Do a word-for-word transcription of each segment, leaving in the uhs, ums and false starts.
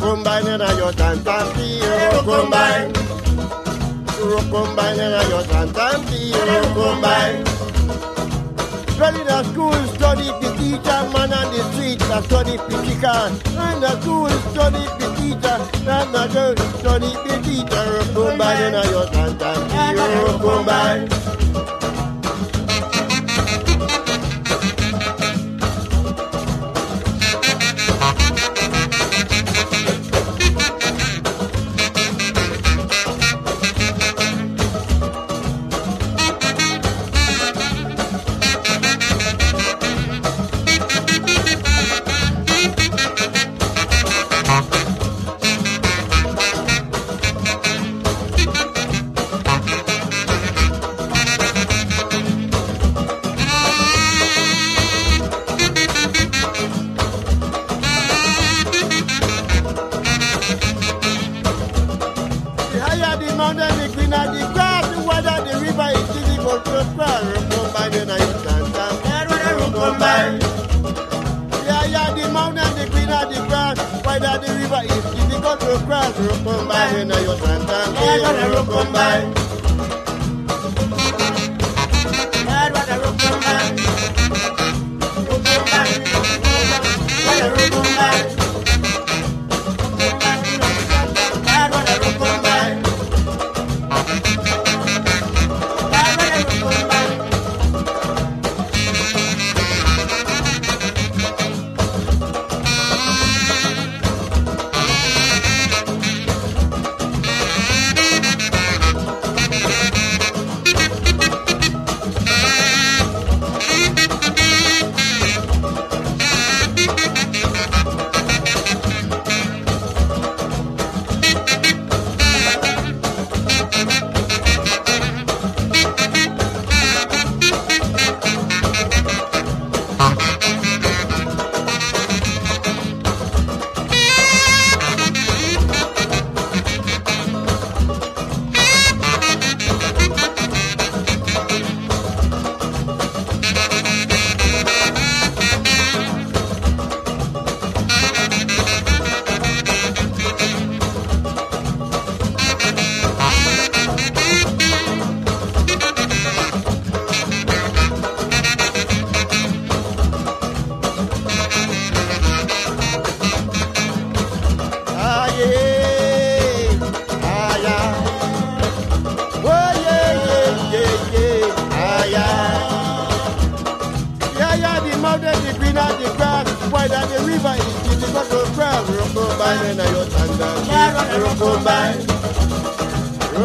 Rokumbay nena yo tantampi, rokumbay. Rokumbay nena yo tantampi, rokumbay. Study the school, study the teacher, man on the street, I study the teacher. In the school, study the teacher, and the girl, study the teacher. Rokumbay nena yo tantampi, rokumbay.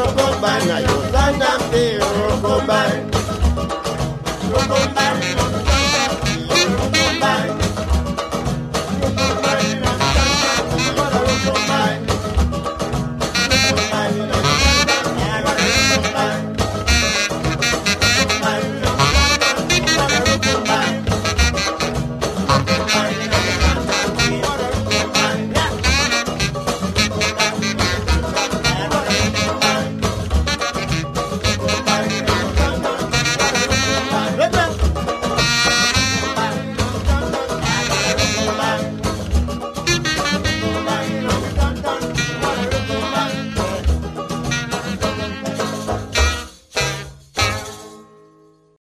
Rokumbay, Rokumbay, Rokumbay.